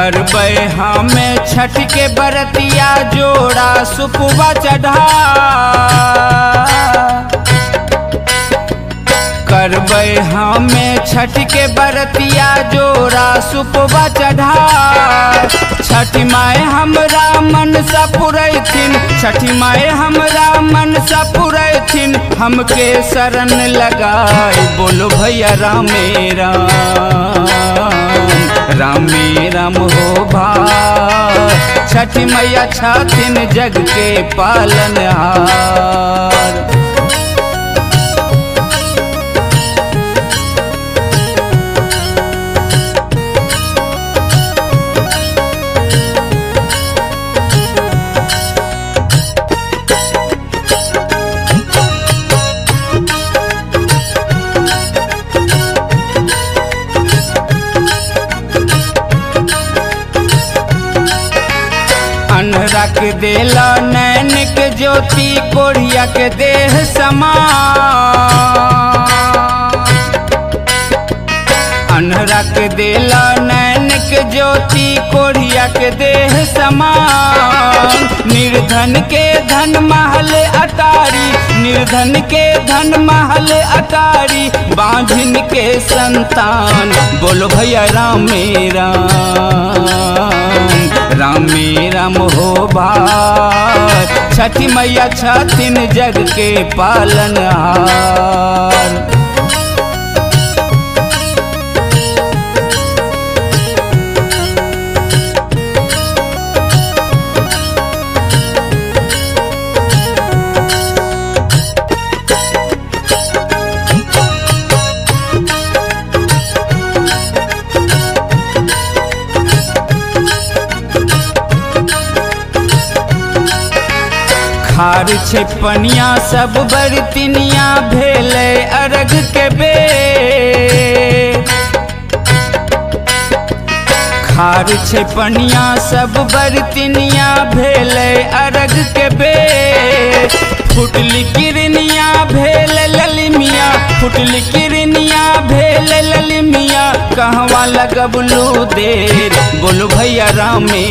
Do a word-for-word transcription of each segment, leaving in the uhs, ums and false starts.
करबै हमें छठ के बरतिया जोड़ा सुपवा चढ़ा करबै हमें छठ के बरतिया जोड़ा सुपवा चढ़ा छठी माए हमरा मन सा पुरैथिन छठी माए हमरा मन सा पुरैथिन हमके शरण लगाए बोलो भैया रामे राम रामे राम हो भाई छठी मैया छथिन जग के पालनहार। अन्हरा के देला नैन के ज्योति कोढ़िया के देह समान अन्हरा के देला नैन के ज्योति कोढ़िया के देह समान निर्धन के धन महल अटारी निर्धन के धन महल अटारी बांझिन के संतान बोलो भैया रामे राम रामे राम हो भाई छठी मैया छथिन जग के पालनहार। खार छे पनिया सब बरतिनिया भेले अर्घ के बेर खार छे पनिया सब बरतिनिया भेले अर्घ के बेर फुटली किरनिया भेले ललिमिया फुटली किरनिया भेले ललिमिया कहवा लगबलू देर बोलो भैया रामे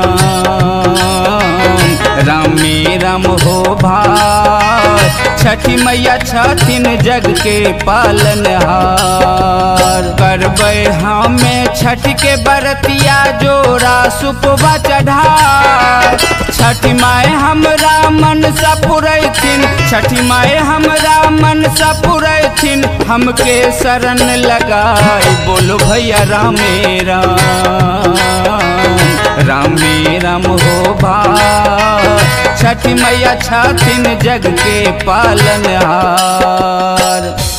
राम रामे राम हो भाई छठी मैया छथिन जग के पालनहार। करबै हमें छठ के बरतिया जोड़ा सुपवा चढ़ा छठी माए हमरा मन सा पुरैथिन छठी माए हमरा मन सा पुरैथिन हमके शरण लगाए बोलो भैया रामे राम रामे राम हो भाई छठी मैया छथिन जग के पालनहार।